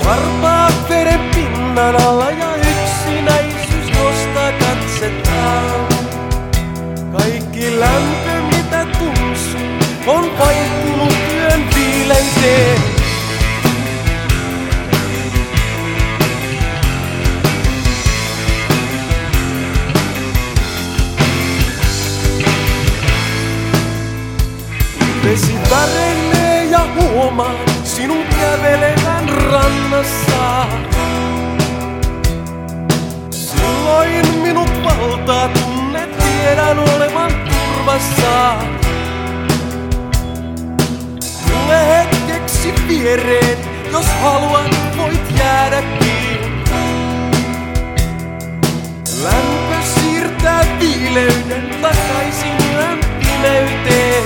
Varpaat veren pinnan alla ja yksinäisyys nostaa katsetaan. Kaikki lämpö mitä tunsu on vaihtunut yön viileyteen. Vesi väreilee ja huomaan sinun kävelevän rannassa. Silloin minut valtaa tunne, tiedän olevan turvassa. Tule hetkeksi viereen, jos haluat voit jäädäkin. Lämpö siirtää viileyden takaisin yön pimeyteen.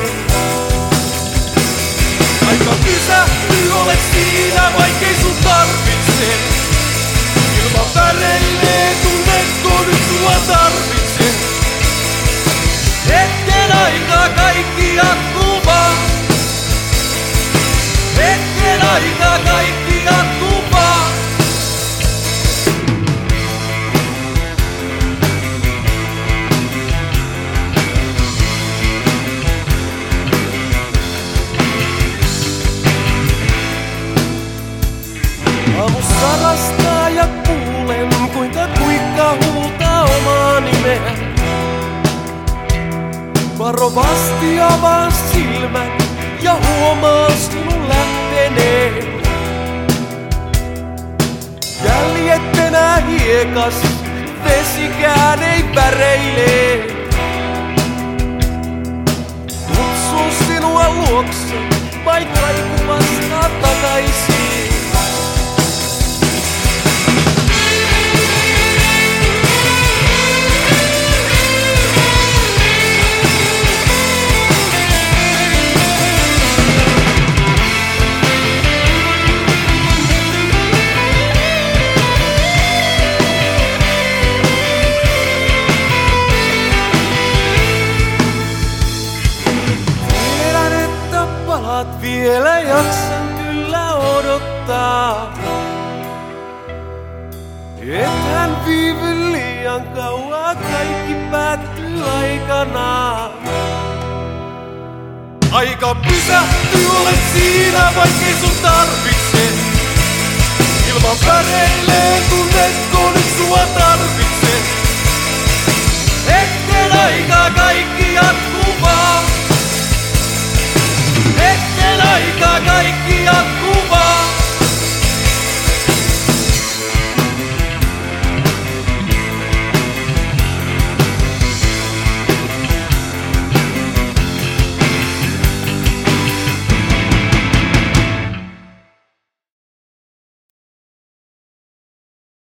Aika pysähtyy, olet siinä, vaikkei sun tarvitse. Ilma väreilee, tunnetko nyt sua tarvitse. Hetken aikaa kaikki jatkuu vaan. Hetken aikaa kaikki jatkuu vaan. Aamussa rastaa ja kuulen, kuinka kuikka huutaa omaa nimeä. Varovasti avaan silmät ja huomaa sinun lähteneen. Jäljet enää hiekas, vesikään ei väreile. Kutsun sinua luokse, vain kaiku vastaa takaisin. Vielä jaksan kyllä odottaa. Ethän viivy liian kauan, kaikki päättyy aikanaan. Aika pysähtyy, olet siinä, vaikkei sun tarvitse. Ilma väreilee, tunnetko nyt sua tarvitse. Hetken aikaa kaikki jatkuu.